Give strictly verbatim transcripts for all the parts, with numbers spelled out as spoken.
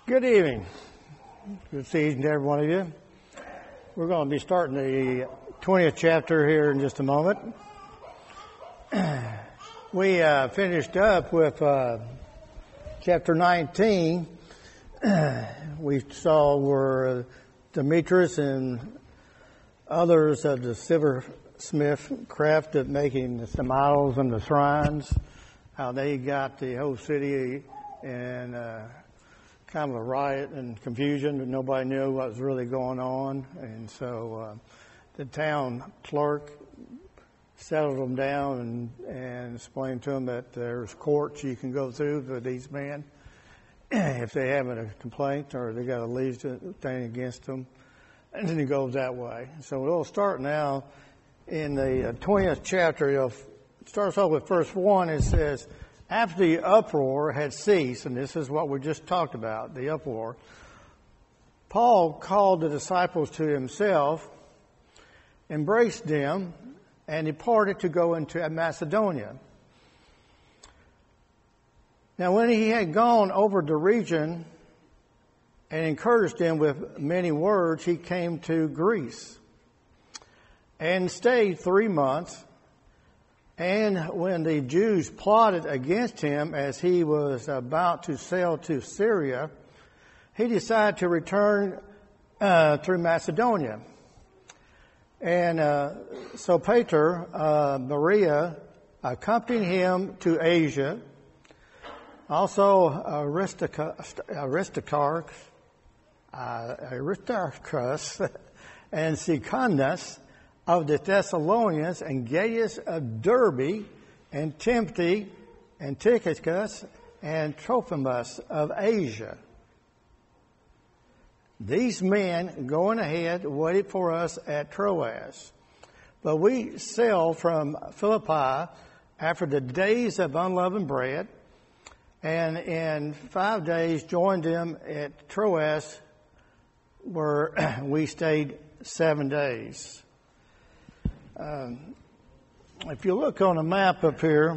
Good evening. Good to see each and every one of you. We're going to be starting the twentieth chapter here in just a moment. We uh, finished up with uh, chapter nineteen. We saw where Demetrius and others of the silversmith craft of making the idols and the shrines, how they got the whole city in uh, kind of a riot and confusion, and nobody knew what was really going on. And so uh, the town clerk settled them down and, and explained to them that there's courts you can go through for these men if they have a complaint or they got a legal thing against them. And then it goes that way. So we'll start now in the twentieth chapter. It starts off with verse one. It says, after the uproar had ceased, and this is what we just talked about, the uproar, Paul called the disciples to himself, embraced them, and departed to go into Macedonia. Now when he had gone over the region and encouraged them with many words, he came to Greece and stayed three months. And when the Jews plotted against him as he was about to sail to Syria, he decided to return uh, through Macedonia. And uh, so Peter, uh, Maria, accompanied him to Asia. Also Aristarchus, Aristarchus, uh, Aristarchus and Secundus of the Thessalonians, and Gaius of Derbe, and Timothy, and Tychicus, and Trophimus of Asia. These men going ahead waited for us at Troas. But we sailed from Philippi after the days of unleavened bread, and in five days joined them at Troas, where we stayed seven days. Um, if you look on a map up here,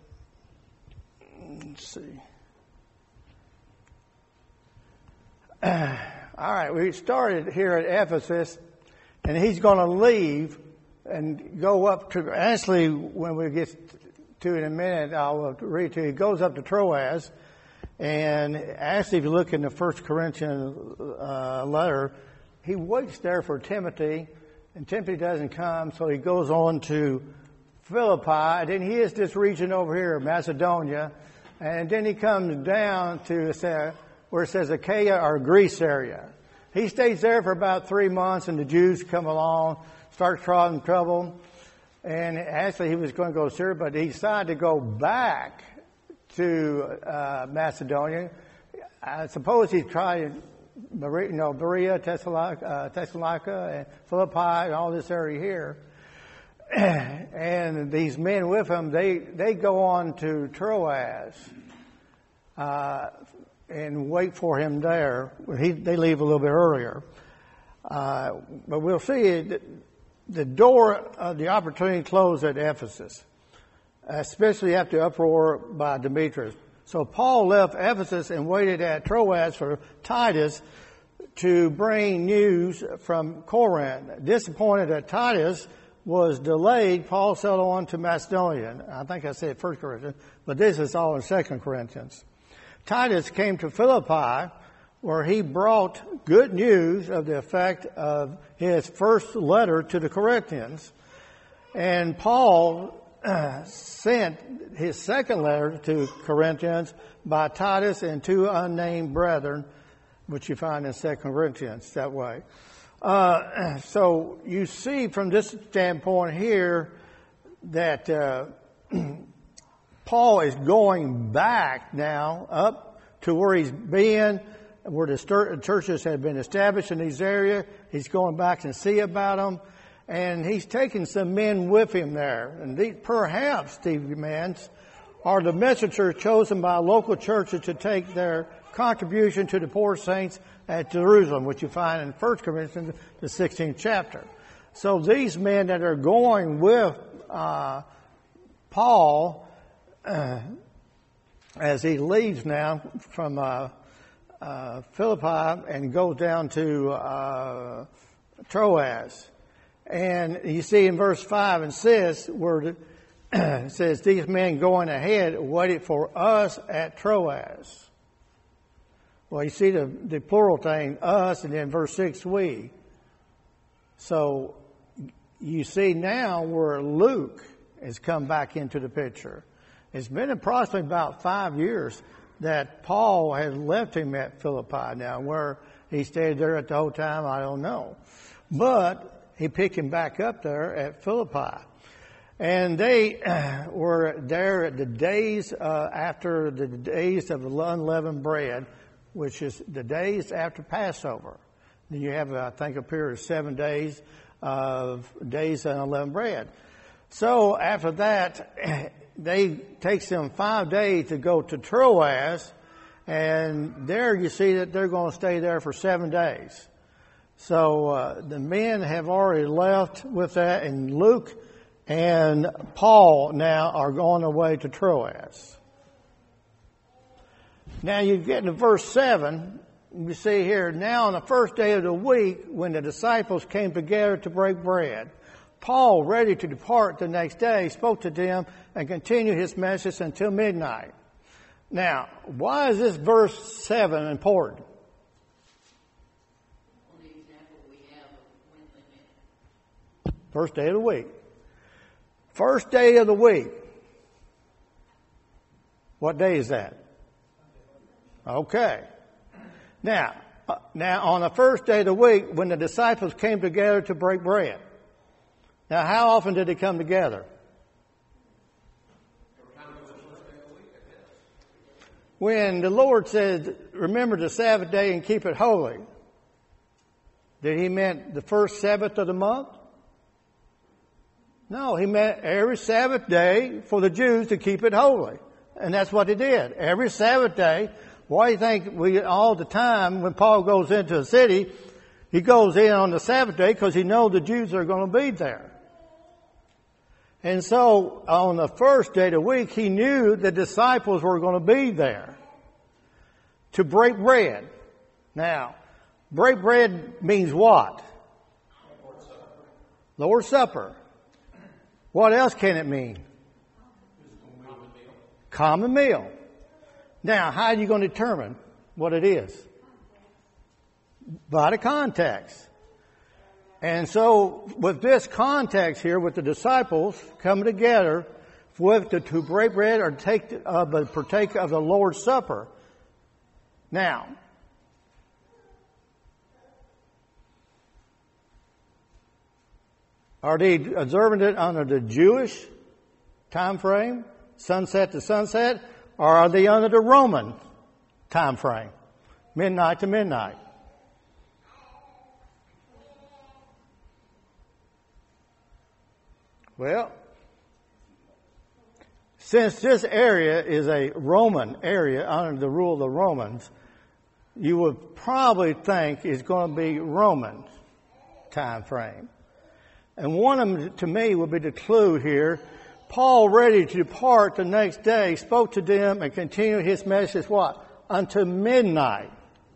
let's see. Uh, all right, we started here at Ephesus, and he's going to leave and go up to, actually, when we get to it in a minute, I'll read to you. He goes up to Troas, and actually, if you look in the First Corinthians uh, letter, he waits there for Timothy. And Timothy doesn't come, so he goes on to Philippi. And then he is this region over here, Macedonia. And then he comes down to where it says Achaia or Greece area. He stays there for about three months, and the Jews come along, start causing trouble. And actually, he was going to go to Syria, but he decided to go back to uh, Macedonia. I suppose he tried... You know, Berea, Thessalonica, uh, Thessalonica, and Philippi, and all this area here. And these men with him, they, they go on to Troas uh, and wait for him there. He, they leave a little bit earlier. Uh, but we'll see that the door of the opportunity closed at Ephesus, especially after the uproar by Demetrius. So Paul left Ephesus and waited at Troas for Titus to bring news from Corinth. Disappointed that Titus was delayed, Paul sailed on to Macedonia. I think I said First Corinthians, but this is all in Second Corinthians. Titus came to Philippi, where he brought good news of the effect of his first letter to the Corinthians. And Paul Uh, sent his second letter to Corinthians by Titus and two unnamed brethren, which you find in Second Corinthians that way. Uh, so you see from this standpoint here that uh, Paul is going back now up to where he's been, where the churches have been established in these areas. He's going back and see about them. And he's taking some men with him there. And these, perhaps these men are the messengers chosen by local churches to take their contribution to the poor saints at Jerusalem, which you find in First Corinthians, the sixteenth chapter. So these men that are going with uh, Paul, uh, as he leaves now from uh, uh, Philippi and goes down to uh, Troas. And you see in verse five and six where the, it says, these men going ahead waited for us at Troas. Well, you see the, the plural thing, us, and then verse six, we. So you see now where Luke has come back into the picture. It's been approximately about five years that Paul had left him at Philippi. Now, where he stayed there at the whole time, I don't know. But he picked him back up there at Philippi. And they uh, were there at the days uh, after the days of the unleavened bread, which is the days after Passover. You have, I think, a period of seven days of days of unleavened bread. So after that, they takes them five days to go to Troas, and there you see that they're going to stay there for seven days. So uh, the men have already left with that, and Luke and Paul now are going away to Troas. Now you get to verse seven, you see here, now on the first day of the week, when the disciples came together to break bread, Paul, ready to depart the next day, spoke to them and continued his message until midnight. Now, why is this verse seven important? First day of the week. First day of the week. What day is that? Okay. Now, uh, now on the first day of the week, when the disciples came together to break bread. Now, how often did they come together? When the Lord said, remember the Sabbath day and keep it holy, did he mean the first Sabbath of the month? No, he meant every Sabbath day for the Jews to keep it holy. And that's what they did. Every Sabbath day. Why do you think we, all the time, when Paul goes into a city, he goes in on the Sabbath day because he knows the Jews are going to be there. And so, on the first day of the week, he knew the disciples were going to be there to break bread. Now, break bread means what? Lord's Supper. Lord's Supper. What else can it mean? Common meal. Common meal. Now, how are you going to determine what it is? By the context. And so, with this context here, with the disciples coming together with the, to break bread or take uh, partake of the Lord's Supper. Now, are they observing it under the Jewish time frame, sunset to sunset? Or are they under the Roman time frame, midnight to midnight? Well, since this area is a Roman area under the rule of the Romans, you would probably think it's going to be Roman time frame. And one of them, to me, would be the clue here. Paul, ready to depart the next day, spoke to them and continued his message, what? Until midnight.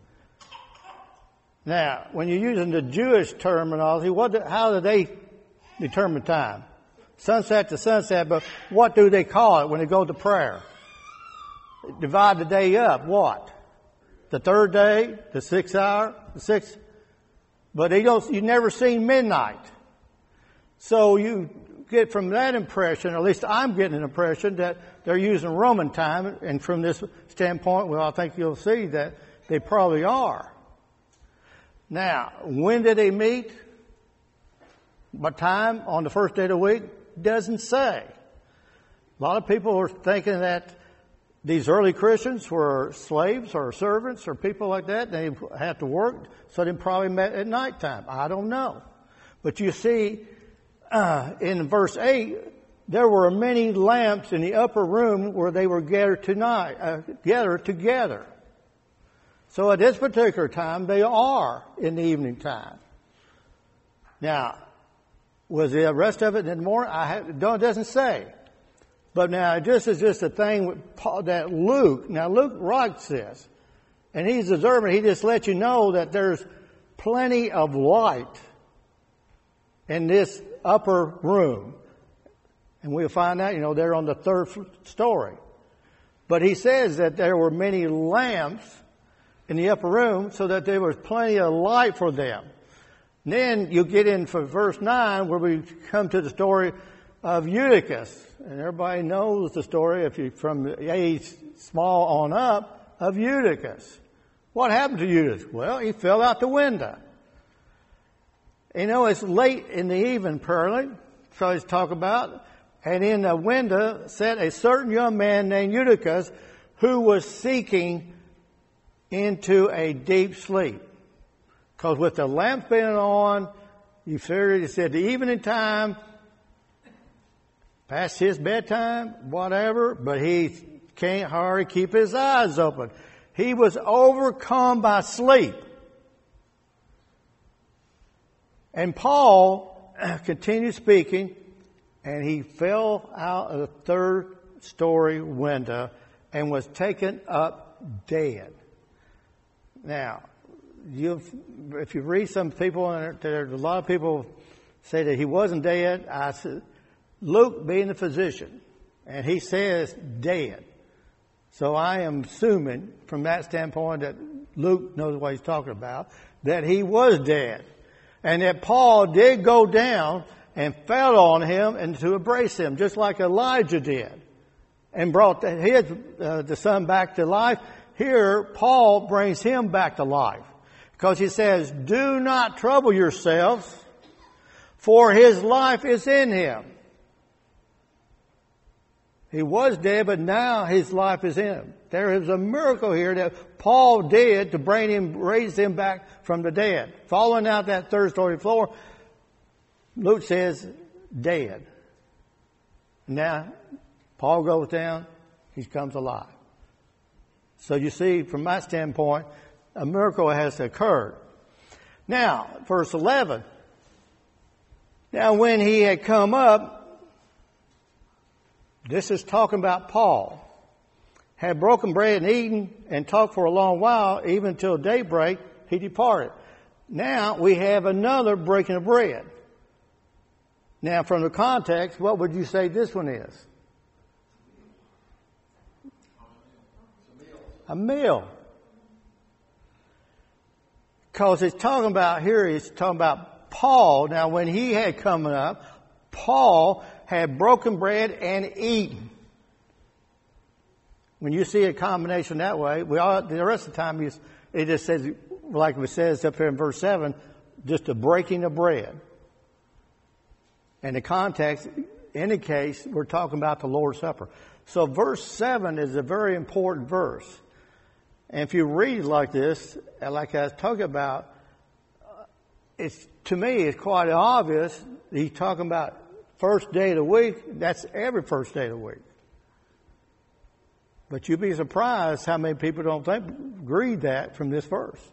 Now, when you're using the Jewish terminology, what? Do, how do they determine time? Sunset to sunset, but what do they call it when they go to prayer? Divide the day up. What? The third day, the sixth hour, the sixth. But they don't. You never seen midnight. So you get from that impression, or at least I'm getting an impression, that they're using Roman time, and from this standpoint, well, I think you'll see that they probably are. Now, when did they meet? What time? On the first day of the week? Doesn't say. A lot of people are thinking that these early Christians were slaves or servants or people like that. They had to work, so they probably met at nighttime. I don't know. But you see, Uh, in verse eight, there were many lamps in the upper room where they were gathered tonight, uh, gathered together. So at this particular time, they are in the evening time. Now, was the rest of it in the morning? I have, don't, it doesn't say. But now, this is just a thing with Paul, that Luke, now Luke writes this. And he's observing. He just lets you know that there's plenty of light in this upper room. And we'll find out, you know, they're on the third story. But he says that there were many lamps in the upper room so that there was plenty of light for them. And then you get in for verse nine where we come to the story of Eutychus. And everybody knows the story, if you from age small on up, of Eutychus. What happened to Eutychus? Well, he fell out the window. You know, it's late in the evening, apparently, so he's talking about. And in the window sat a certain young man named Eutychus who was sinking into a deep sleep. Because with the lamp being on, you figured, he said, the evening time, past his bedtime, whatever, but he can't hardly keep his eyes open. He was overcome by sleep. And Paul continued speaking, and he fell out of the third story window and was taken up dead. Now, you've, if you read some people, and there's a lot of people say that he wasn't dead. I said, Luke being the physician, and he says dead. So I am assuming from that standpoint that Luke knows what he's talking about, that he was dead. And that Paul did go down and fell on him and to embrace him, just like Elijah did, and brought the, his, uh, the son back to life. Here, Paul brings him back to life. Because he says, do not trouble yourselves, for his life is in him. He was dead, but now his life is in him. There is a miracle here that Paul did to bring him, raise him back from the dead. Falling out that third story floor, Luke says, dead. Now, Paul goes down, he comes alive. So you see, from my standpoint, a miracle has occurred. Now, verse eleven. Now, when he had come up, this is talking about Paul, had broken bread and eaten and talked for a long while, even till daybreak, he departed. Now we have another breaking of bread. Now, from the context, what would you say this one is? A meal. Because it's talking about, here it's talking about Paul. Now, when he had come up, Paul had broken bread and eaten. When you see a combination that way, we all, the rest of the time it just says, like it says up here in verse seven, just a breaking of bread. And the context indicates we're talking about the Lord's Supper. So verse seven is a very important verse. And if you read like this, like I was talking about, it's, to me, it's quite obvious he's talking about first day of the week. That's every first day of the week. But you'd be surprised how many people don't think, read that from this verse.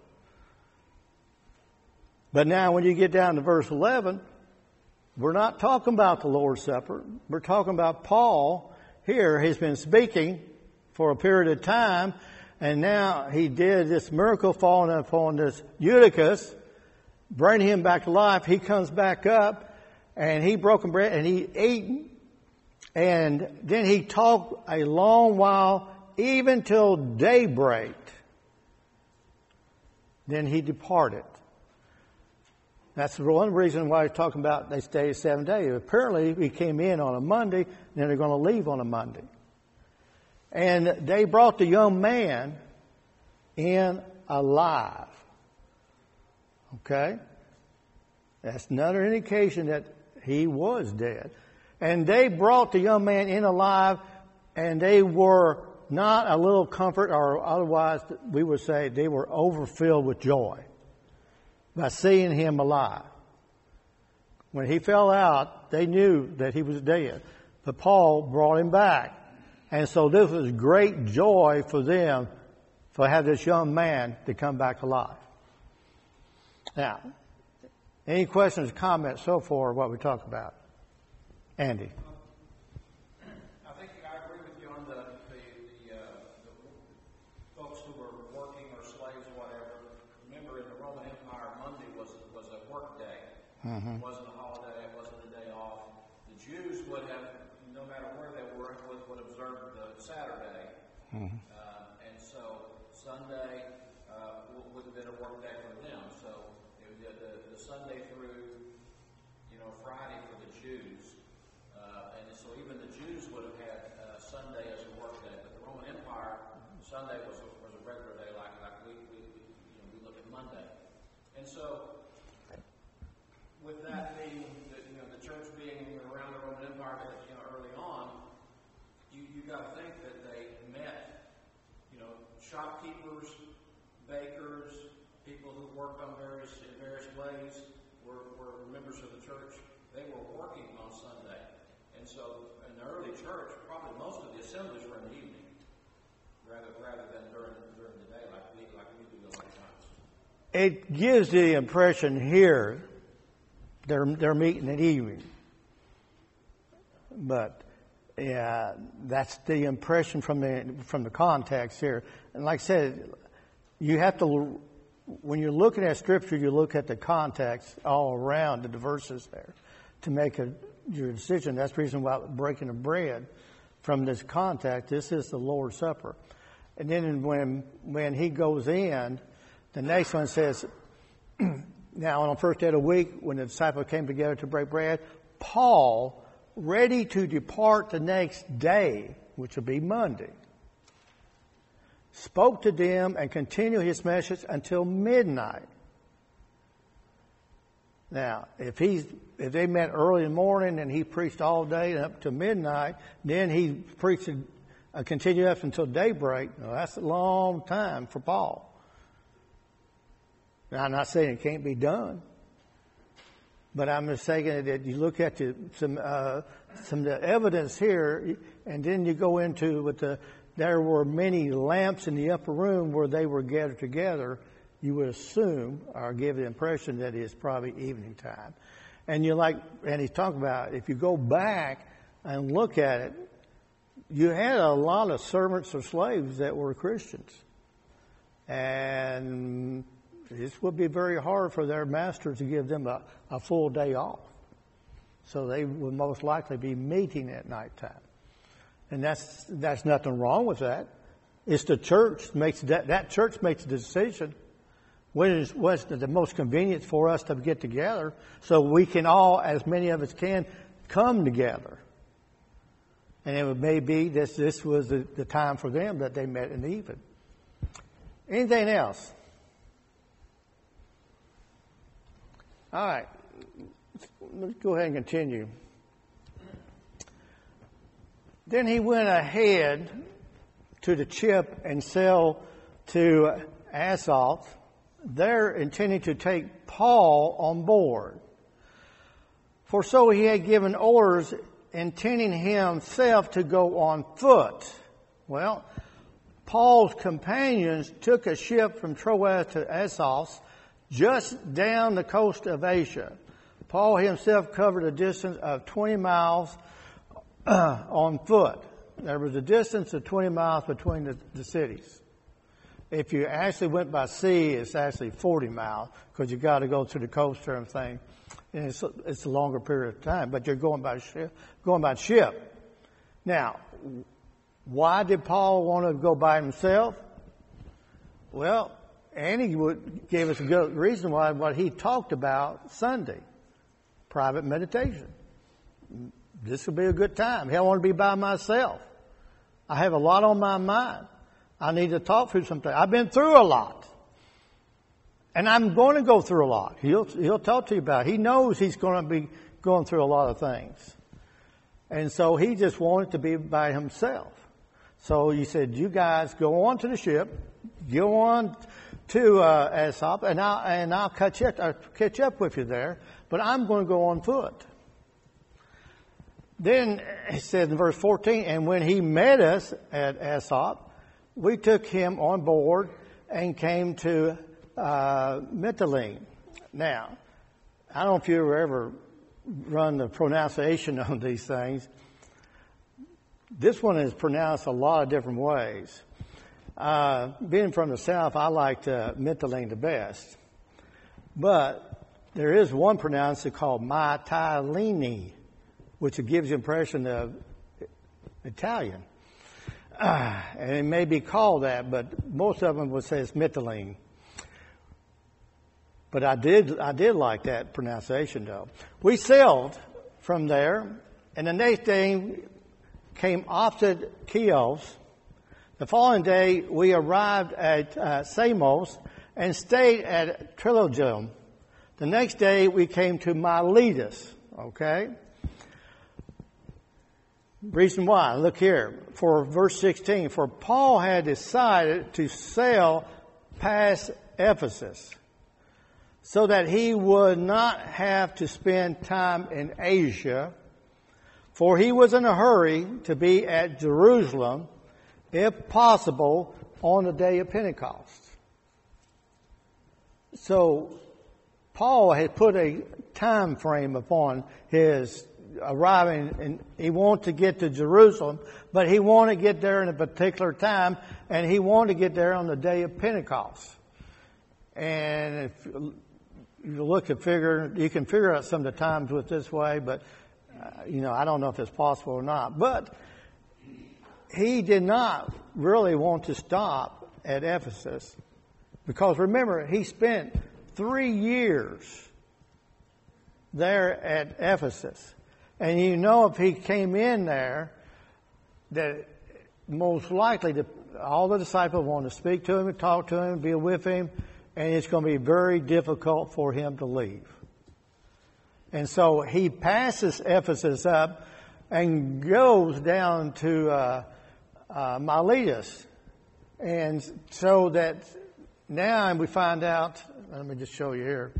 But now when you get down to verse eleven, we're not talking about the Lord's Supper. We're talking about Paul here. He's been speaking for a period of time, and now he did this miracle falling upon this Eutychus, bringing him back to life. He comes back up, and he broke bread, and he ate, and then he talked a long while, even till daybreak. Then he departed. That's the one reason why he's talking about they stayed seven days. Apparently, he came in on a Monday, and then they're going to leave on a Monday. And they brought the young man in alive. Okay? That's another indication that he was dead. And they brought the young man in alive, and they were not a little comfort, or otherwise we would say they were overfilled with joy by seeing him alive. When he fell out, they knew that he was dead. But Paul brought him back. And so this was great joy for them for having this young man to come back alive. Now, any questions, comments so far what we talked about? Andy. I think I agree with you on the, the, the, uh, the folks who were working or Saturday. Mm-hmm. Uh, and so Sunday uh, would have been a work day for them. So it, the, the, the Sunday through, you know, Friday for the Jews. Uh, and so even the Jews would have had uh, Sunday as a work day. But the Roman Empire, Sunday was a, was a regular day like, like we, we, we, you know, we look at Monday. And so with that being, the, you know, the church being around the Roman Empire, you know, early on, you you got to think that they met, you know, shopkeepers, bakers, people who worked on various in various ways were, were members of the church. They were working on Sunday, and so in the early church, probably most of the assemblies were in the evening, rather rather than during during the day, like we like we do a lot of times. It gives the impression here. They're, they're meeting at evening. But, yeah, that's the impression from the, from the context here. And like I said, you have to, when you're looking at Scripture, you look at the context all around the verses there to make a, your decision. That's the reason why breaking of bread from this context, this is the Lord's Supper. And then when, when he goes in, the next one says, now, on the first day of the week, when the disciples came together to break bread, Paul, ready to depart the next day, which would be Monday, spoke to them and continued his message until midnight. Now, if he's if they met early in the morning and he preached all day up to midnight, then he preached uh, continued up until daybreak. Well, that's a long time for Paul. Now, I'm not saying it can't be done, but I'm just saying that you look at the, some uh, some of the evidence here, and then you go into with the there were many lamps in the upper room where they were gathered together. You would assume or give the impression that it's probably evening time, and you like and he's talking about if you go back and look at it, you had a lot of servants or slaves that were Christians, and this would be very hard for their masters to give them a, a full day off. So they would most likely be meeting at nighttime. And that's that's nothing wrong with that. It's the church makes that that church makes the decision when is what's the most convenient for us to get together so we can all, as many of us can, come together. And it may be this this was the, the time for them that they met in the evening. Anything else? All right, let's go ahead and continue. Then he went ahead to the ship and sailed to Assos, there intending to take Paul on board. For so he had given orders, intending himself to go on foot. Well, Paul's companions took a ship from Troas to Assos, just down the coast of Asia. Paul himself covered a distance of twenty miles uh, on foot. There was a distance of twenty miles between the, the cities. If you actually went by sea, it's actually forty miles because you got to go to the coast or everything. And it's, it's a longer period of time, but you're going by ship. Going by ship. Now, why did Paul want to go by himself? Well, Annie would, gave us a good reason why what he talked about Sunday, private meditation. This would be a good time. I want to be by myself. I have a lot on my mind. I need to talk through something. I've been through a lot. And I'm going to go through a lot. He'll, he'll talk to you about it. He knows he's going to be going through a lot of things. And so he just wanted to be by himself. So he said, you guys go on to the ship, go on to uh, Assos, and I'll, and I'll catch up, I'll catch up with you there, but I'm going to go on foot. Then he said in verse fourteen, and when he met us at Assos, we took him on board and came to uh, Mytilene. Now, I don't know if you ever run the pronunciation on these things. This one is pronounced a lot of different ways. Uh, being from the south, I liked uh, Mytilene the best. But there is one pronounced called Mytilene, which gives the impression of Italian. Uh, and it may be called that, but most of them would say it's Mytilene. But I did, I did like that pronunciation though. We sailed from there, and the next day came opposite Chios. The following day we arrived at uh, Samos and stayed at Trilogum. The next day we came to Miletus. Okay. Reason why? Look here. For verse sixteen, for Paul had decided to sail past Ephesus so that he would not have to spend time in Asia, for he was in a hurry to be at Jerusalem, if possible, on the day of Pentecost. So Paul had put a time frame upon his arriving, and he wanted to get to Jerusalem, but he wanted to get there in a particular time, and he wanted to get there on the day of Pentecost. And if you look at figure, you can figure out some of the times with this way, but uh, you know, I don't know if it's possible or not. But he did not really want to stop at Ephesus, because remember, he spent three years there at Ephesus. And you know, if he came in there, that most likely the, all the disciples want to speak to him and talk to him, be with him, and it's going to be very difficult for him to leave. And so he passes Ephesus up and goes down to uh, uh, Miletus. And so that now we find out, let me just show you here.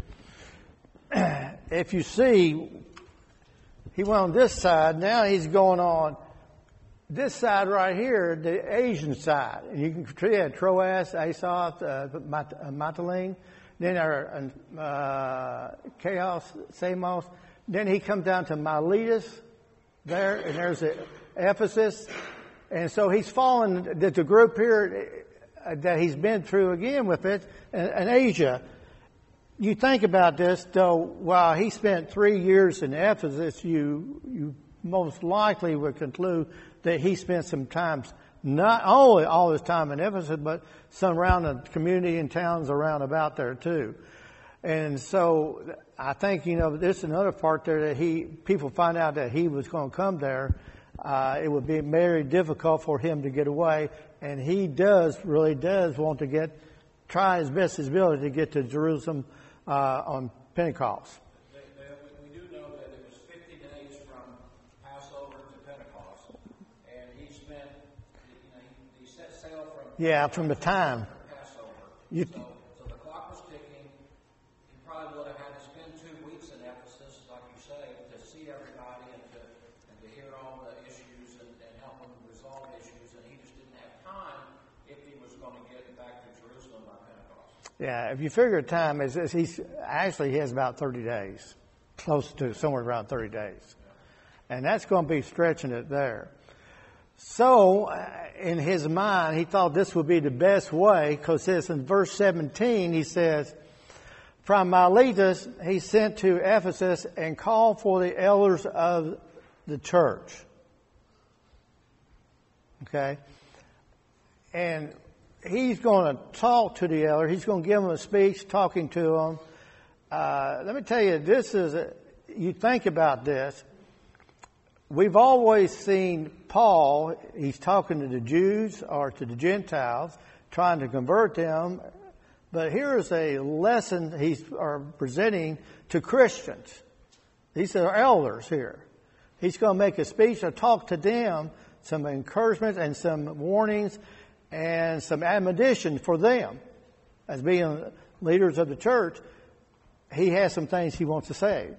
If you see, he went on this side. Now he's going on this side right here, the Asian side. And you can see yeah, Troas, Asos, uh, Mytilene. Then our uh, Chaos, Samos. Then he comes down to Miletus there, and there's the Ephesus. And so he's fallen, the, the group here uh, that he's been through again with it, in, in Asia. You think about this, though, while he spent three years in Ephesus, you you most likely would conclude that he spent some time, not only all his time in Ephesus, but some around the community and towns around about there too. And so I think, you know, there's another part there that he, people find out that he was going to come there. Uh, it would be very difficult for him to get away. And he does, really does want to get, try his best his ability to get to Jerusalem Uh, on Pentecost. They, they, we do know that it was fifty days from Passover to Pentecost, and he spent, you know, he, he set sail from yeah from the time Passover. You, so, so the clock was ticking. He probably would have had to spend two weeks in Ephesus, like you say, to see everybody and to and to hear all the issues and, and help them resolve issues, and he just didn't have time if he was going to get back to Jerusalem by Pentecost. Yeah, if you figure time, is he's actually he has about thirty days, close to somewhere around thirty days, and that's going to be stretching it there. So, in his mind, he thought this would be the best way, because this in verse seventeen he says, "From Miletus he sent to Ephesus and called for the elders of the church." Okay, and he's going to talk to the elder. He's going to give them a speech, talking to them. Uh, let me tell you, this is, a, you think about this. We've always seen Paul, he's talking to the Jews or to the Gentiles, trying to convert them. But here's a lesson he's are presenting to Christians. These are elders here. He's going to make a speech or talk to them, some encouragement and some warnings and some admonition for them. As being leaders of the church, he has some things he wants to say.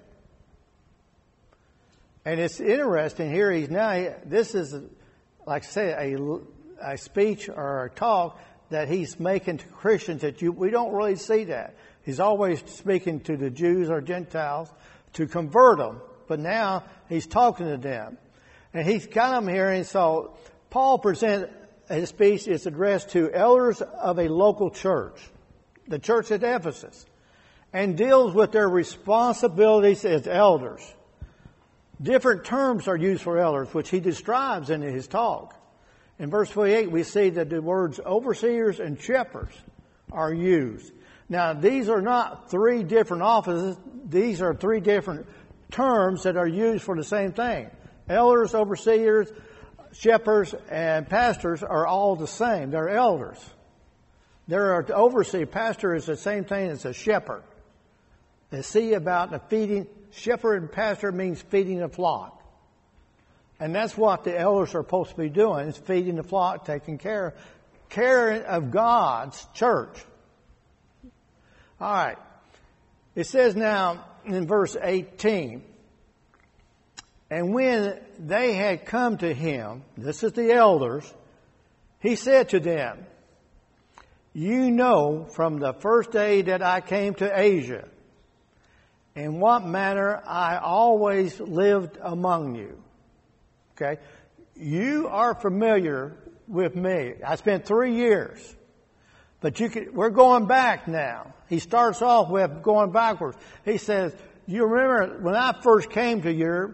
And it's interesting here, he's now, this is, like I say, a, a speech or a talk that he's making to Christians that you, we don't really see that. He's always speaking to the Jews or Gentiles to convert them. But now he's talking to them. And he's got them here, and so Paul presents his speech is addressed to elders of a local church, the church at Ephesus, and deals with their responsibilities as elders. Different terms are used for elders, which he describes in his talk. In verse twenty-eight, we see that the words overseers and shepherds are used. Now, these are not three different offices. These are three different terms that are used for the same thing. Elders, overseers, shepherds, and pastors are all the same. They're elders. There are overseer. Pastor is the same thing as a shepherd. They see about the feeding. Shepherd and pastor means feeding the flock. And that's what the elders are supposed to be doing, is feeding the flock, taking care, care of God's church. All right. It says now in verse eighteen, and when they had come to him, this is the elders, he said to them, you know from the first day that I came to Asia, in what manner I always lived among you. Okay? You are familiar with me. I spent three years. But you can, we're going back now. He starts off with going backwards. He says, you remember when I first came to you,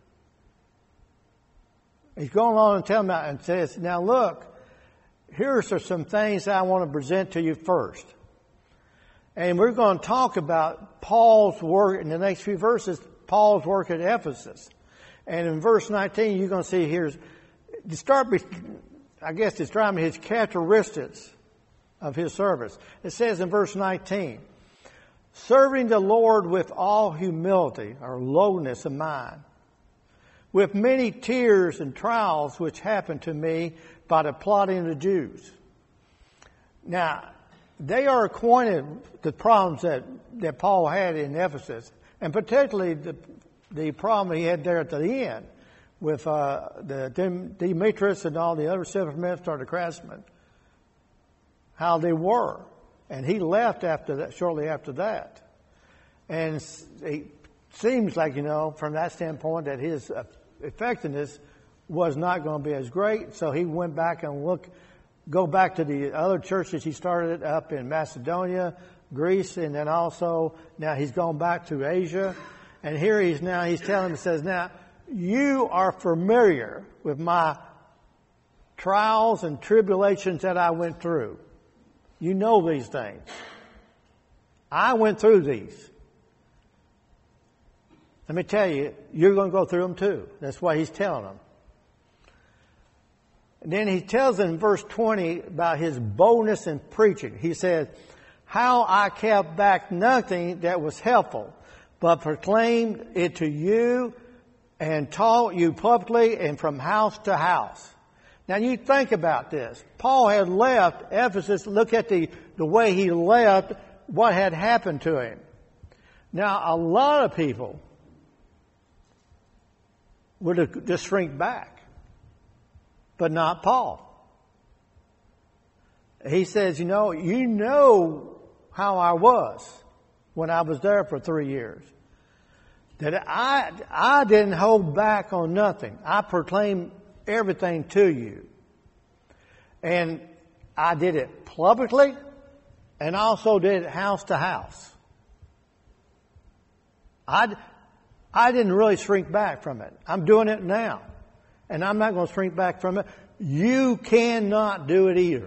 he's going on and telling me and says, now look, here's some things I want to present to you first. And we're going to talk about Paul's work in the next few verses, Paul's work at Ephesus. And in verse nineteen, you're going to see here's, to start with, I guess describing his characteristics of his service. It says in verse nineteen, serving the Lord with all humility or lowness of mind, with many tears and trials which happened to me by the plotting of the Jews. Now, they are acquainted with the problems that, that Paul had in Ephesus, and particularly the, the problem he had there at the end with uh, the Demetrius and all the other silversmiths or the craftsmen, how they were. And he left after that, shortly after that. And it seems like, you know, from that standpoint that his effectiveness was not going to be as great. So he went back and look, go back to the other churches he started up in Macedonia, Greece, and then also now he's gone back to Asia. And here he's now, he's telling them, he says, now you are familiar with my trials and tribulations that I went through. You know these things. I went through these. Let me tell you, you're going to go through them too. That's why he's telling them. And then he tells them in verse twenty about his boldness in preaching. He says, how I kept back nothing that was helpful, but proclaimed it to you and taught you publicly and from house to house. Now you think about this. Paul had left Ephesus. Look at the, the way he left, what had happened to him. Now a lot of people would have just shrink back, but not Paul. He says, you know, you know how I was when I was there for three years. That I, I didn't hold back on nothing. I proclaimed everything to you. And I did it publicly and also did it house to house. I, I didn't really shrink back from it. I'm doing it now. And I'm not going to shrink back from it. You cannot do it either.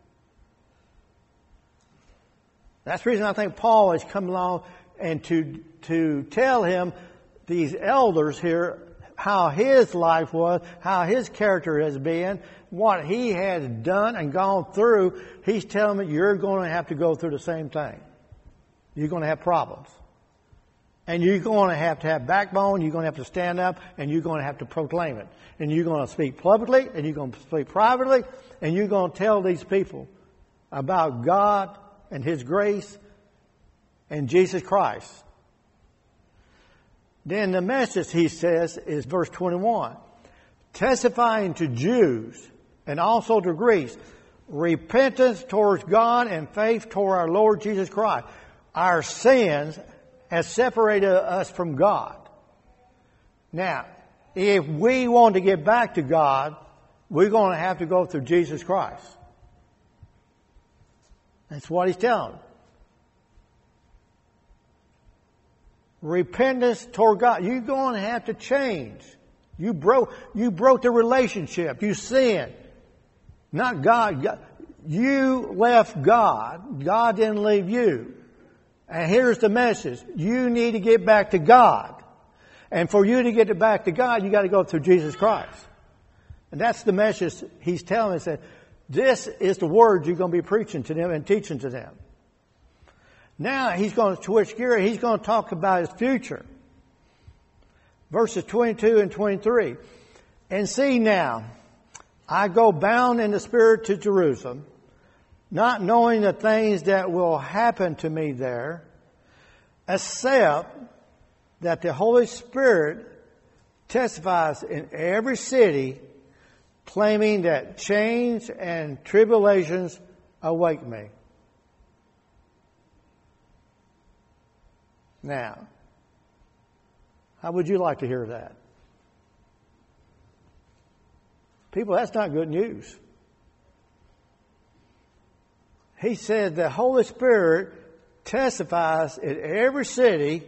That's the reason I think Paul has come along and to, to tell him, these elders here, how his life was, how his character has been, what he has done and gone through. He's telling me you're going to have to go through the same thing. You're going to have problems. And you're going to have to have backbone, you're going to have to stand up, and you're going to have to proclaim it. And you're going to speak publicly, and you're going to speak privately, and you're going to tell these people about God and His grace and Jesus Christ. Then the message, he says, is verse twenty-one. Testifying to Jews and also to Greeks, repentance towards God and faith toward our Lord Jesus Christ. Our sins has separated us from God. Now, if we want to get back to God, we're going to have to go through Jesus Christ. That's what he's telling them. Repentance toward God. You're going to have to change. You broke, you broke the relationship. You sinned. Not God. God. You left God. God didn't leave you. And here's the message. You need to get back to God. And for you to get back to God, you got to go through Jesus Christ. And that's the message he's telling us, that this is the word you're going to be preaching to them and teaching to them. Now he's going to switch gear. He's going to talk about his future. Verses twenty-two and twenty-three. And see now, I go bound in the Spirit to Jerusalem, not knowing the things that will happen to me there, except that the Holy Spirit testifies in every city, claiming that chains and tribulations await me. Now, how would you like to hear that? People, that's not good news. He said the Holy Spirit testifies in every city,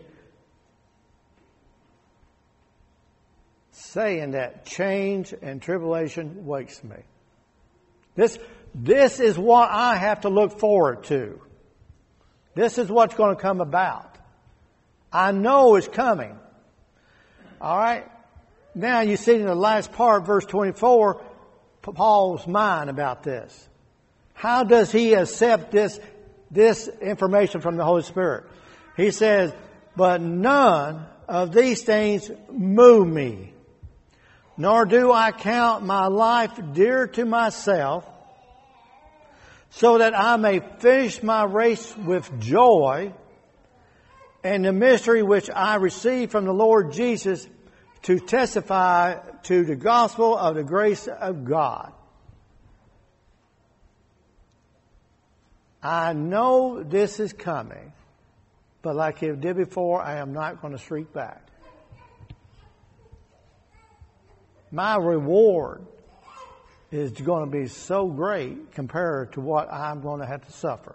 saying that change and tribulation waits me. This, this is what I have to look forward to. This is what's going to come about. I know it's coming. All right? Now you see in the last part, verse twenty-four, Paul's mind about this. How does he accept this, this information from the Holy Spirit? He says, but none of these things move me, nor do I count my life dear to myself, so that I may finish my race with joy and the mystery which I received from the Lord Jesus to testify to the gospel of the grace of God. I know this is coming, but like it did before, I am not going to shrink back. My reward is going to be so great compared to what I'm going to have to suffer.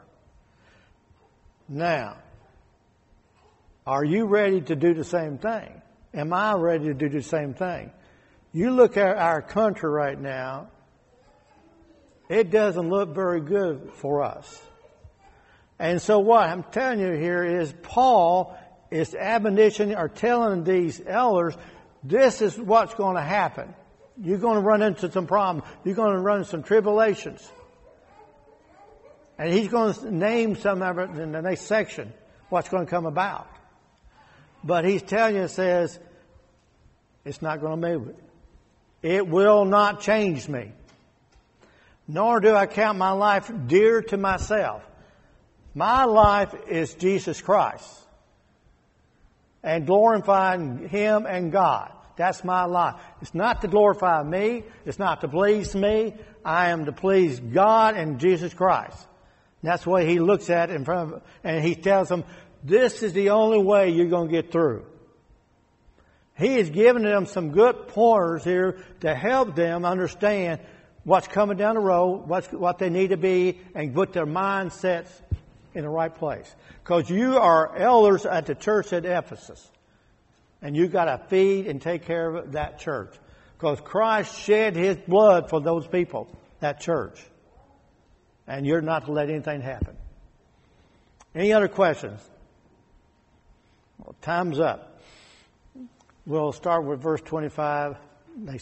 Now, are you ready to do the same thing? Am I ready to do the same thing? You look at our country right now, it doesn't look very good for us. And so what I'm telling you here is Paul is admonitioning or telling these elders, this is what's going to happen. You're going to run into some problems. You're going to run into some tribulations. And he's going to name some of it in the next section, what's going to come about. But he's telling you, says, it's not going to move it. It will not change me. Nor do I count my life dear to myself. My life is Jesus Christ. And glorifying Him and God. That's my life. It's not to glorify me. It's not to please me. I am to please God and Jesus Christ. And that's what he looks at in front of, and he tells them, this is the only way you're going to get through. He is giving them some good pointers here to help them understand what's coming down the road, what's, what they need to be, and put their mindsets in the right place. Because you are elders at the church at Ephesus. And you got to feed and take care of that church. Because Christ shed His blood for those people, that church. And you're not to let anything happen. Any other questions? Well, time's up. We'll start with verse twenty-five.